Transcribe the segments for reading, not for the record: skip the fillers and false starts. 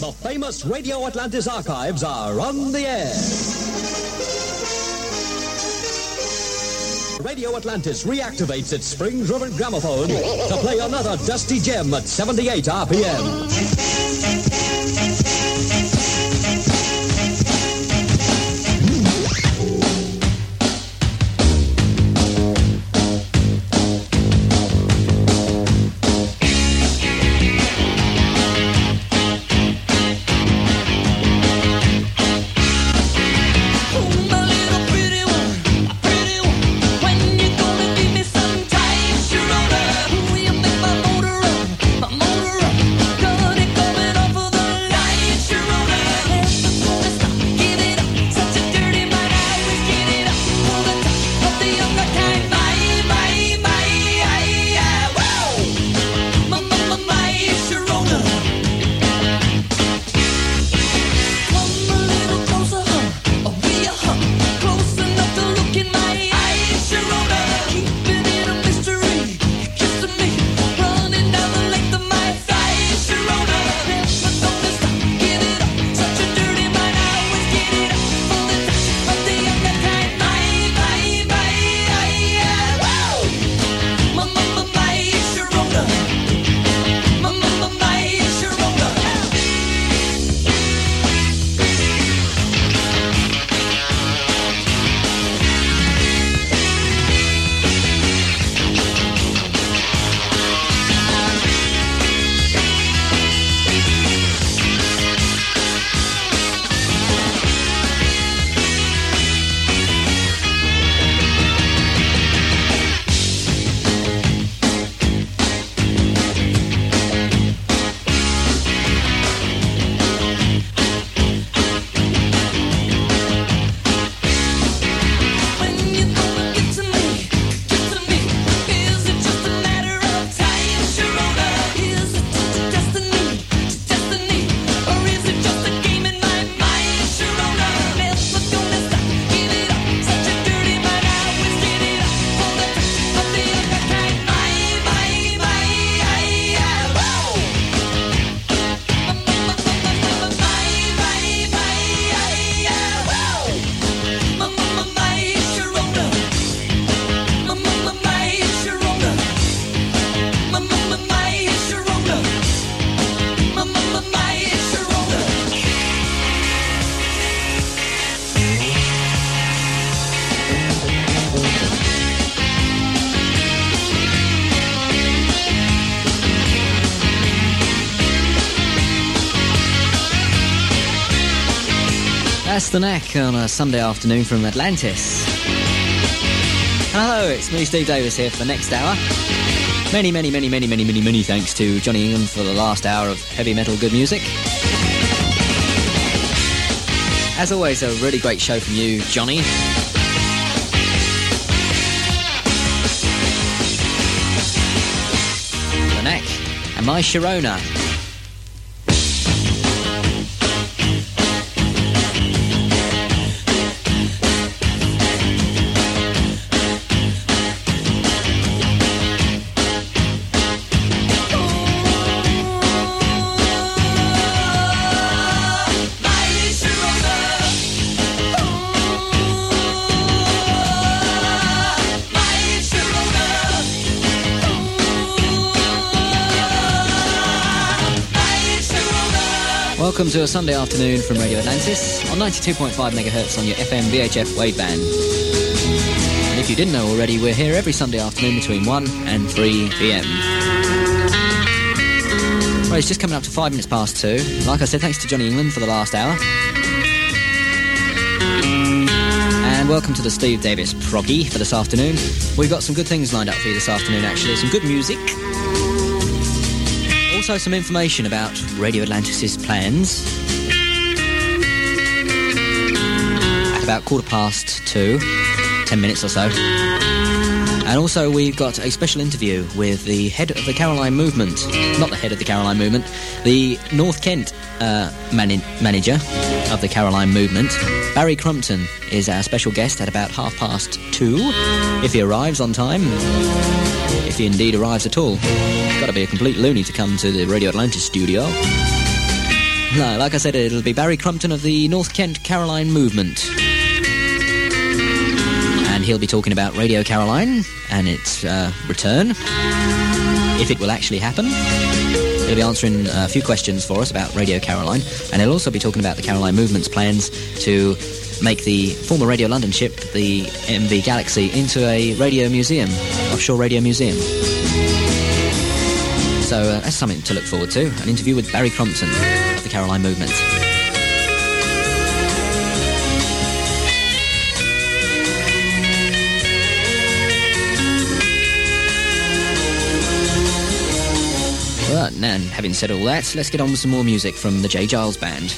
The famous Radio Atlantis archives are on the air. Radio Atlantis reactivates its spring-driven gramophone to play another dusty gem at 78 RPM. That's the Knack on a Sunday afternoon from Atlantis. Hello, it's me, Steve Davis, here for the next hour. Many thanks to Johnny England for the last hour of heavy metal good music. As always, a really great show from you, Johnny. The Knack and My Sharona. Welcome to a Sunday afternoon from Radio Atlantis on 92.5 megahertz on your FM VHF waveband. And if you didn't know already, we're here every Sunday afternoon between 1 and 3 p.m. Well, it's just coming up to 5 minutes past 2. Like I said, thanks to Johnny England for the last hour. And welcome to the Steve Davis Proggy for this afternoon. We've got some good things lined up for you this afternoon, actually. Some good music. Also some information about Radio Atlantis' plans. At about 2:15, 10 minutes or so. And also we've got a special interview with the head of the Caroline Movement. Not the head of the Caroline Movement, the North Kent manager of the Caroline Movement. Barry Crumpton is our special guest at about 2:30, if he arrives on time. If he indeed arrives at all. Got to be a complete loony to come to the Radio Atlantis studio. No, like I said, it'll be Barry Crumpton of the North Kent Caroline Movement. And he'll be talking about Radio Caroline and its return, if it will actually happen. He'll be answering a few questions for us about Radio Caroline, and he'll also be talking about the Caroline Movement's plans to make the former Radio London ship, the MV Galaxy, into a radio museum, offshore radio museum. So that's something to look forward to, an interview with Barry Crumpton of the Caroline Movement. But now, having said all that, let's get on with some more music from the J. Giles Band.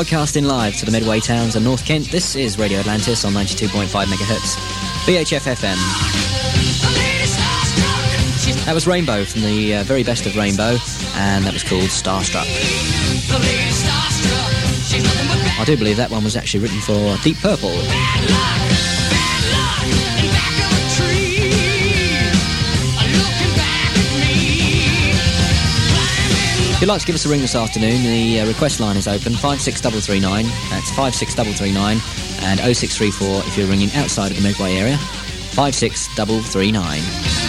Broadcasting live to the Medway towns and North Kent, this is Radio Atlantis on 92.5 megahertz, BHF FM. That was Rainbow from the very best of Rainbow, and that was called Starstruck. I do believe that one was actually written for Deep Purple. If you'd like to give us a ring this afternoon, the request line is open, 56339, that's 56339, and 0634 if you're ringing outside of the Medway area, 56339.